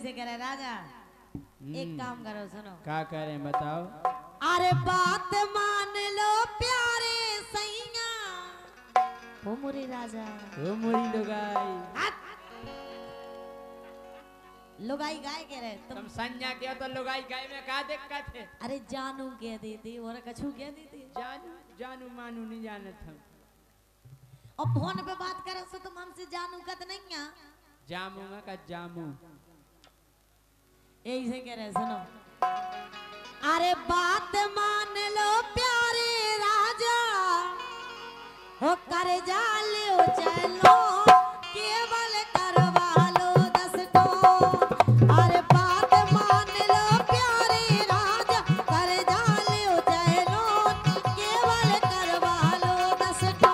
से कह रहे राजा एक काम करो सुनो। क्या करें बताओ। अरे बात मान लो प्यारे सैया ओ मोरे राजा ओ मोरी लुगाई। लुगाई गाय कह रहे तुम संज्ञा के हो तो लुगाई गाय में क्या दिक्कत है। अरे जानू कह देती और कछु कह देती। जानू जानू मानू नहीं जानत हम। और फोन पे बात करे सो तुम हमसे जानू कत नहीं आ जामूंगा का जामू। यही से कह रहे सुनो। अरे बात मान लो प्यारे राजा हो कर जा लो चलो केवल करवा लो 10 को। अरे बात मान लो प्यारे राजा कर जा लो चलो केवल करवा लो 10 को।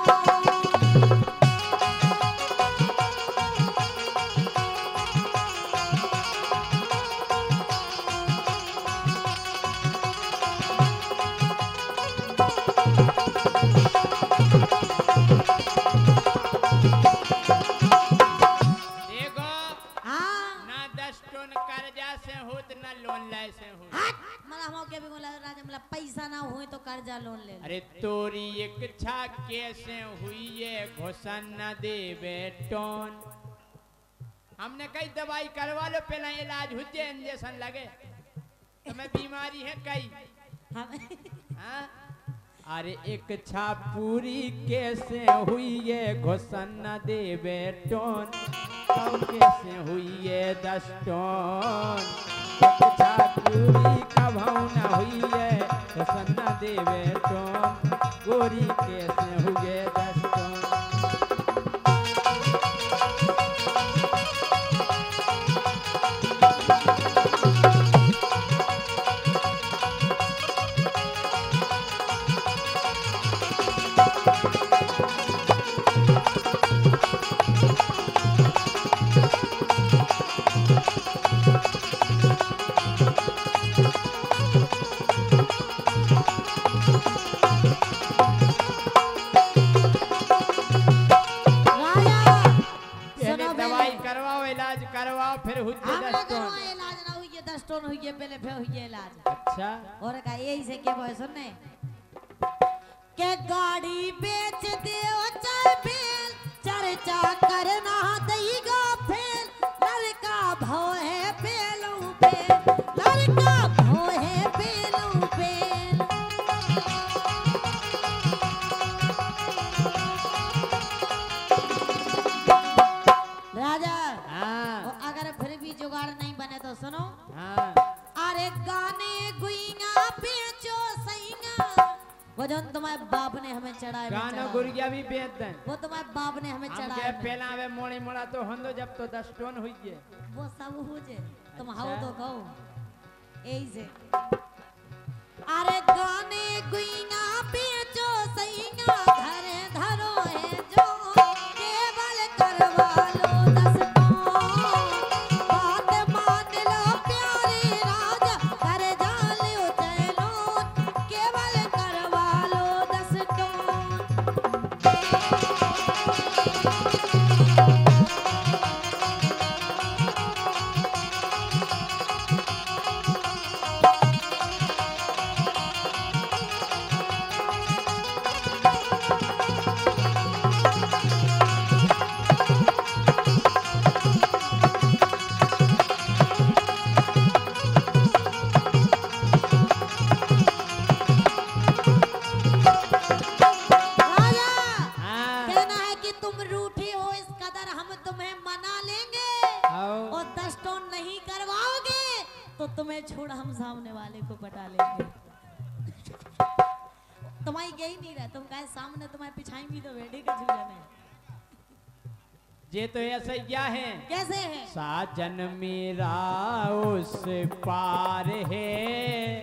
पैसा ना हुए तो कर्जा लोन ले। अरे तोरी इच्छा कैसे हुई ये घुसन न दे बेटोन। हमने कई दवाई करवा लो पहला इलाज हो जाए इंजेक्शन लगे तुम्हें बीमारी है कई। हाँ? अरे इच्छा पूरी कैसे हुई ये घुसन न दे बेटोन। कैसे हुई ये 10 टन इच्छा पूरी कभौ न हुई है घुसन न दे बेटोन। गोरी कैसे हुए 10 टन। पहले फिर हुई इलाज। अच्छा और का यही से के बोल सुनने के गाड़ी बेच दियो चल फेल चर्चा करना देगा फेल लड़का भव है फेलू फेल लड़का भव है फेलू फेल। राजा हाँ। अगर फिर भी जुगाड़ नहीं बने तो सुनो। हाँ। अरे गाने गुइया बेचो सैया वो जो तुम्हारे बाप ने हमें चढ़ाया गाना गुड़िया भी बेच दें वो तुम्हारे बाप ने हमें चढ़ाया। पहला वे मोड़े मोड़ा तो हंदो जब तो 10 टन हुई है वो सब हो जे तुम हाउ तो कहो यही से। अरे गाने गुइया बेचो सैया घरे धरो है जो केवल करवा लो 10 तो तुम्हें छोड़ हम सामने वाले को पटा लेंगे। तुम्हारी यही नहीं रहा तुम कहे सामने तुम्हारे पिछाई भी तो बैठे के झूले में। ये तो ऐसा क्या है कैसे है साजन मेरा उस पार है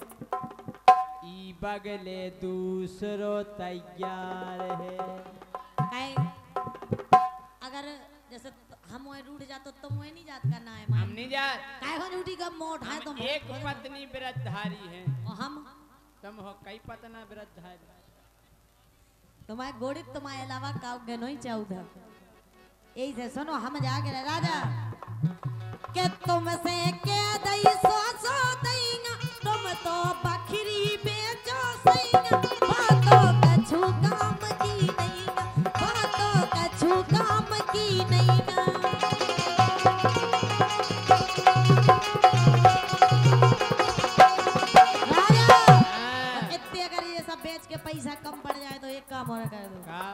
ई बगले दूसरो तैयार है। अगर जैसे हम वहीं रूठ जा तो तुम वहीं नहीं जात करना है। हम नहीं जात काहे हो रूठी का मोट है तुम एक पत्नी व्रतधारी है और हम तुम हो कई पतना व्रतधारी। तुम्हारे गोड़ी तुम्हारे अलावा काउ गनो ही चाहू था। यही से सुनो हम जाके राजा के तुमसे के दई सो देंगा तुम तो बकरी बेचो सैया बातों कछु काम की नहीं ना बातों कछु काम की नहीं ना राजा इतने अगर ये सब बेच के पैसा कम पड़ जाए तो एक काम और कर दो का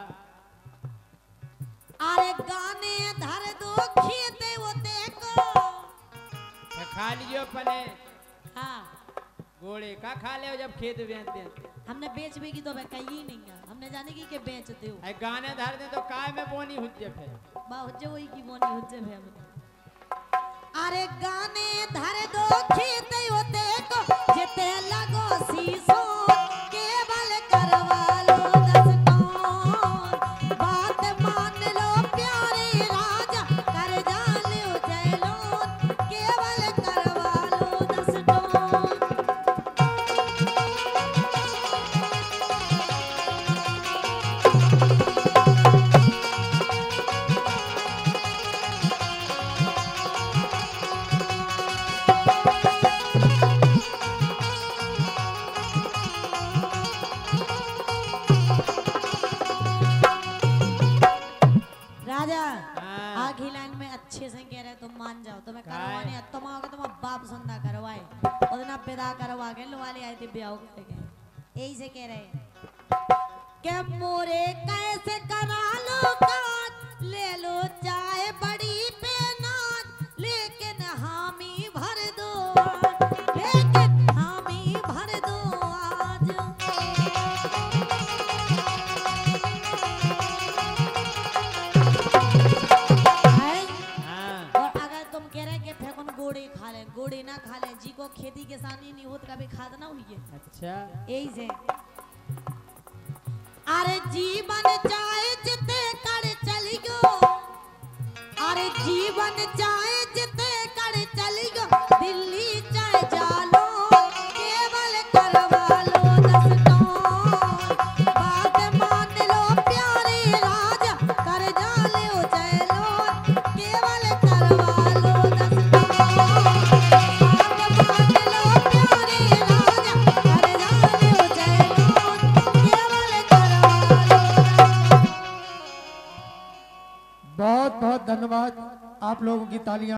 अरे गाने धर दो खेते वो देखो तो खा लियो पने हाँ गोड़े का खा ले जब खेत बेचते हैं हमने बेच भी की तो मैं कही नहीं है हमने जाने की के बेचते हो ऐ गाने धर दे तो काय में बोनी हुज्जे फिर बा हुज्जे वही की बोनी हुज्जे में हमने अरे गाने धर दो खेते वो देखो जिते लगो सीसो केवल करवा लो 10 टोन बात मान लो प्यारे राजा कर जाले जयलोन केवल करवा लो 10 टोन राजा हाँ। आखिरी लाइन में अच्छे से कह रहे तुम मान जाओ तुम्हें काय? करवाने तुम आओगे तुम बाप सुंदा करवाए और ना पैदा करवा के लो वाले आए थे ब्याह करके यही से कह रहे के मोरे कैसे करा लो काट ले लो चाहे बड़ी पे नाच लेकिन हामी भर दो आज लेकिन हामी भर दो आज हाँ और अगर तुम कह रहे कि फेकुन गोड़े खा ले गोड़े ना खा ले जी को खेती किसानी नहीं होत कभी खाद ना हुई है अच्छा यही से अरे जीवन चाहे जिते कर चली गो अरे जीवन चाहे जिते कर चली गो दिल्ली चाहे जालो केवल करवा लो 10 टोन बात मान लो प्यारे राजा कर जाले जयलोन केवल करवा लो 10 टोन बात मान लो प्यारे राजा कर जाले जयलोन केवल करवा लो बहुत बहुत धन्यवाद आप लोगों की तालियां